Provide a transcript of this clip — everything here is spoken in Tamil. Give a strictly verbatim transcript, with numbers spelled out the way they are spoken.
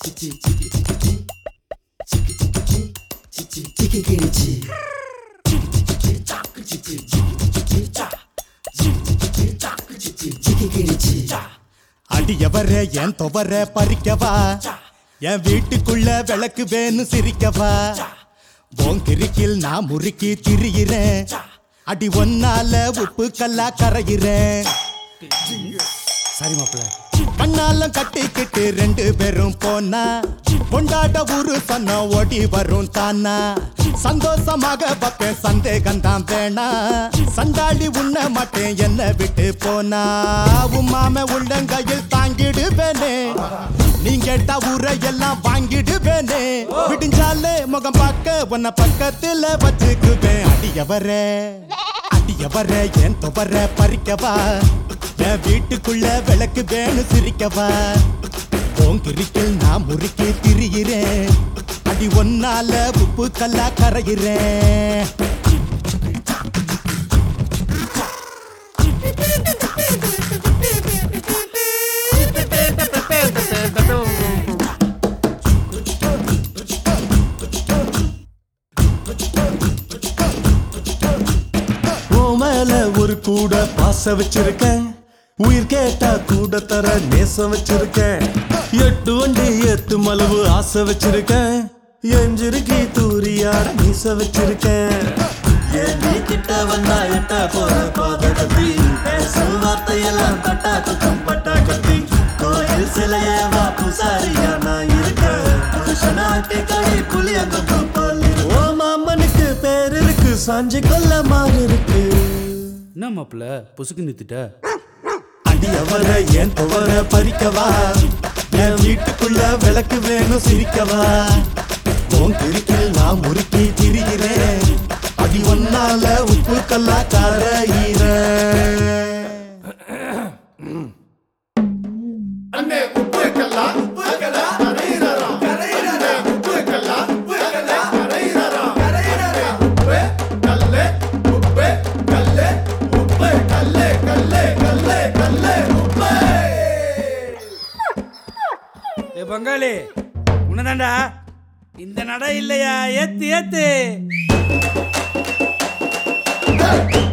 அடியவரே என் துவர பறிக்கவா, என் வீட்டுக்குள்ள விளக்கு வேணும் சிரிக்கவா. போங்கிருக்கில் நான் முறுக்கி திரியிறேன், அடி ஒன்னால உப்பு கல்லா கரையிறேன். சரி மாப்பிள்ள. கண்ணாலம் கட்டிக்கிட்டு ரெண்டு பேரும் போனா, கொண்டாட ஊரு சொன்ன ஓடி வரும் தானா. சந்தோஷமாக பப்பேன் சந்தேகம் தான் வேணா, சண்டாளி உண்ண மாட்டேன் என்ன விட்டு போனா. உமாம உள்ளங்கையில் தாங்கிடுவேனே, நீ கேட்டா ஊரை எல்லாம் வாங்கிடுவேனே. விடிஞ்சாலே முகம் பார்க்க உன்னை பக்கத்துல வச்சுக்குவேன். அடியவரே அடியவரே என் துவர பறிக்கவா, என் வீட்டுக்குள்ள விளக்கு வேணும் சிரிக்கவா. போங்கிருக்கில் நான் முறுக்கி திரியிறேன், அடி ஒன்னால உப்பு கல்லா கரையிறேன். மேல ஒரு கூட பாச வச்சிருக்கேன், உயிர் கேட்டா கூட தர நேசம் வச்சிருக்கேன். எட்டு வண்டி எட்டு மலவு ஆசை வச்சிருக்கேன், எஞ்சிருக்கி தூரியாட மீச வச்சிருக்கேன். நீ கிட்ட வந்தா எட்ட போற பாத கத்தி, பேசும் வார்த்தையெல்லாம் கட்டா குத்தம் பட்டா கத்தி. கோயில் சிலையே வா பூசாரியா நான் இருக்கேன், புருஷனாட்டே கை புளியங்க போலி. ஓ மாமனுக்கு பேர் இருக்கு, சாஞ்சி கொல்ல மாறு இருக்கு. என்ன மாப்பிள்ள பொசுக்கு நிறுத்திட்ட? அடியவரை என் துவர பறிக்கவா, என் வீட்டுக்குள்ள விளக்கு வேணும் சிரிக்கவா. போங்கிருக்கில் நான் முறுக்கி திரிகிறேன், அடி ஒன்னால உப்பு கல்லா கரையிறேன். பங்காளி உன்னதாண்டா, இந்த நட இல்லையா? ஏத்து ஏத்து.